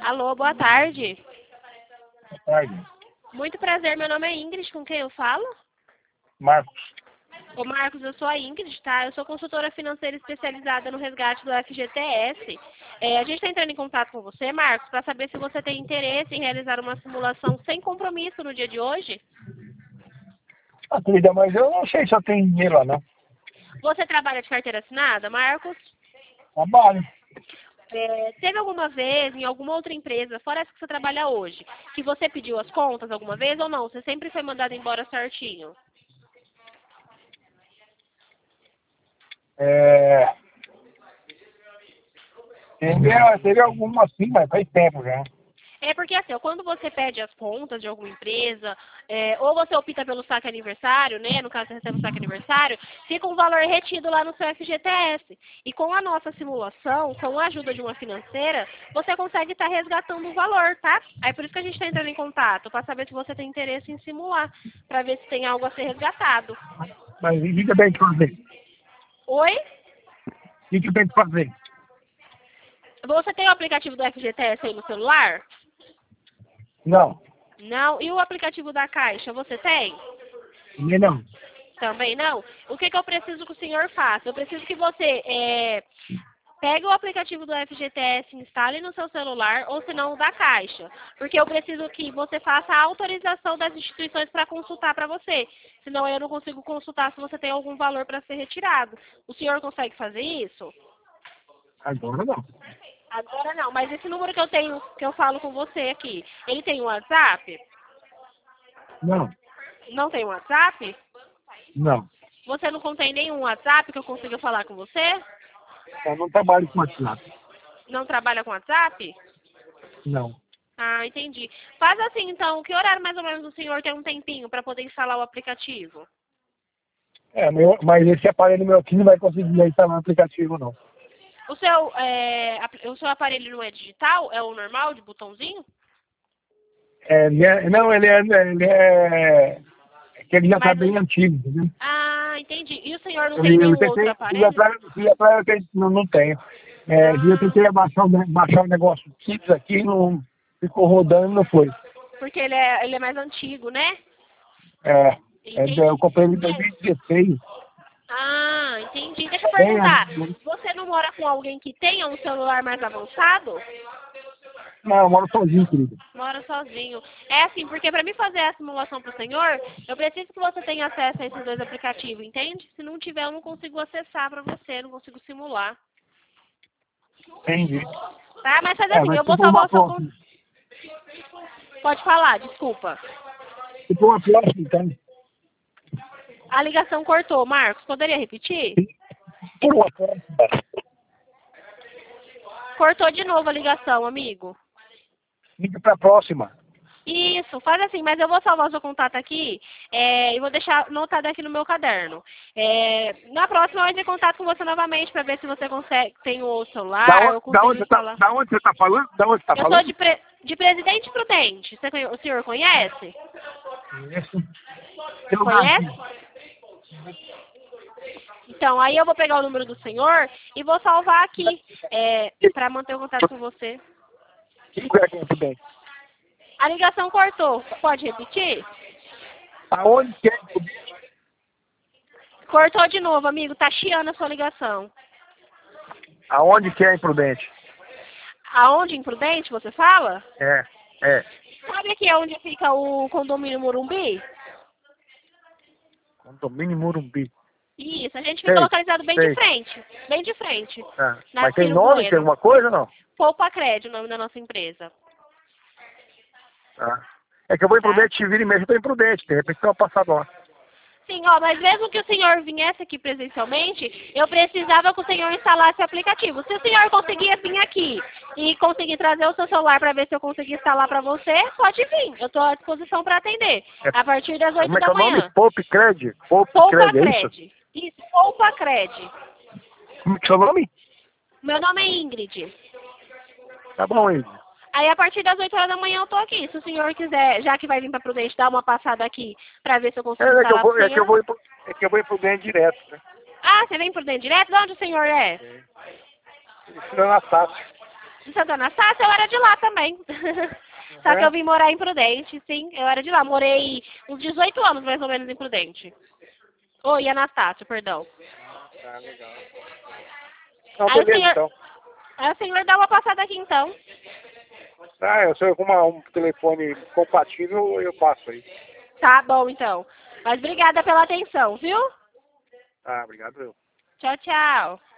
Alô, boa tarde. Boa tarde. Muito prazer, meu nome é Ingrid, com quem eu falo? Marcos. Ô Marcos, eu sou a Ingrid, tá? Eu sou consultora financeira especializada no resgate do FGTS. A gente está entrando em contato com você, Marcos, para saber se você tem interesse em realizar uma simulação sem compromisso no dia de hoje. Querida, mas eu não sei se eu tenho dinheiro lá, não. Você trabalha de carteira assinada, Marcos? Trabalho. Teve alguma vez, em alguma outra empresa, fora essa que você trabalha hoje, que você pediu as contas alguma vez ou não? Você sempre foi mandado embora certinho? Teve alguma sim, mas faz tempo já. É porque assim, ó, quando você pede as contas de alguma empresa, ou você opta pelo saque aniversário, né? No caso você recebe o saque aniversário, fica um valor retido lá no seu FGTS. E com a nossa simulação, com a ajuda de uma financeira, você consegue estar resgatando o valor, tá? Aí por isso que a gente está entrando em contato, para saber se você tem interesse em simular, para ver se tem algo a ser resgatado. Mas o que eu tenho que fazer? Oi? O que eu tenho que fazer? Você tem o aplicativo do FGTS aí no celular? Não. Não. E o aplicativo da Caixa, você tem? Não. Também não? O que eu preciso que o senhor faça? Eu preciso que você pegue o aplicativo do FGTS, instale no seu celular, ou se não, o da Caixa. Porque eu preciso que você faça a autorização das instituições para consultar para você. Senão eu não consigo consultar se você tem algum valor para ser retirado. O senhor consegue fazer isso? Agora não. Agora não, mas esse número que eu tenho, que eu falo com você aqui, ele tem um WhatsApp? Não. Não tem um WhatsApp? Não. Você não contém nenhum WhatsApp que eu consiga falar com você? Eu não trabalho com WhatsApp. Não trabalha com WhatsApp? Não. Ah, entendi. Faz assim, então, que horário mais ou menos o senhor tem um tempinho para poder instalar o aplicativo? Mas esse aparelho meu aqui não vai conseguir instalar no aplicativo, não. O seu aparelho não é digital? É o normal, de botãozinho? Não, é que ele já está Mas bem antigo, entendeu? Ah, entendi. E o senhor não tem nenhum outro aparelho? Não tenho. Eu tentei baixar o negócio Kids aqui, não ficou rodando, não foi. Porque ele é mais antigo, né? Entendi. Eu comprei ele em 2016. Ah, entendi. Deixa eu Bem, perguntar. Você não mora com alguém que tenha um celular mais avançado? não, eu moro sozinho, querido. Mora sozinho. É assim, porque para mim fazer a simulação para o senhor, eu preciso que você tenha acesso a esses dois aplicativos, entende? Se não tiver, eu não consigo acessar para você, não consigo simular. Entendi. Tá? Mas fazer assim, Mas eu vou se for uma salvar o seu... próxima. Pode falar, desculpa. Se for uma próxima, então. A ligação cortou. Marcos, poderia repetir? Por uma próxima. Cortou de novo a ligação, amigo. Liga pra próxima. Isso, faz assim, mas eu vou salvar o seu contato aqui e vou deixar anotado aqui no meu caderno. Na próxima eu entro em contato com você novamente para ver se você consegue, tem o celular, eu consigo instalar. Da onde você tá falando? Eu sou de Presidente Prudente. O senhor conhece? Isso. Conhece? Então, aí eu vou pegar o número do senhor e vou salvar aqui para manter o contato com você. A ligação cortou. Pode repetir? Aonde que é? Cortou de novo, amigo. Tá chiando a sua ligação. Aonde que é imprudente? Aonde, em Prudente, você fala? É. Sabe aqui onde fica o condomínio Morumbi? Condomínio Morumbi. Isso, a gente fica localizado bem de frente. Bem de frente. Mas tem nome, tem alguma coisa ou não? Poupa Cred, o nome da nossa empresa. É que eu vou imprudente, te vira e mexe, eu tô imprudente, de repente eu passado lá. Sim, mas mesmo que o senhor viesse aqui presencialmente, eu precisava que o senhor instalasse o aplicativo. Se o senhor conseguir vir aqui e conseguir trazer o seu celular para ver se eu conseguir instalar para você, pode vir. Eu estou à disposição para atender. A partir das 8 da manhã. Como é que é o nome? Poupa Cred? Poupa Cred. Isso, Poupa Cred. Como é que é o seu nome? Meu nome é Ingrid. Tá bom, Ingrid. Aí, a partir das 8 horas da manhã, eu tô aqui. Se o senhor quiser, já que vai vir para Prudente, dar uma passada aqui para ver se eu consigo instalar o senhor. É que eu vou ir pro Prudente direto, né? Ah, você vem por dentro direto? De onde o senhor é? Isso é na Sácio. De Santa Anastácia, eu era de lá também. Só que eu vim morar em Prudente, sim. Eu era de lá. Morei uns 18 anos, mais ou menos, em Prudente. Oi, Anastácio, perdão. Ah, legal. Não, Aí beleza, então. Aí o senhor dá uma passada aqui, então. Ah, se eu arrumar um telefone compatível, eu passo aí. Tá bom, então. Mas obrigada pela atenção, viu? Ah, obrigado, eu. Tchau, tchau.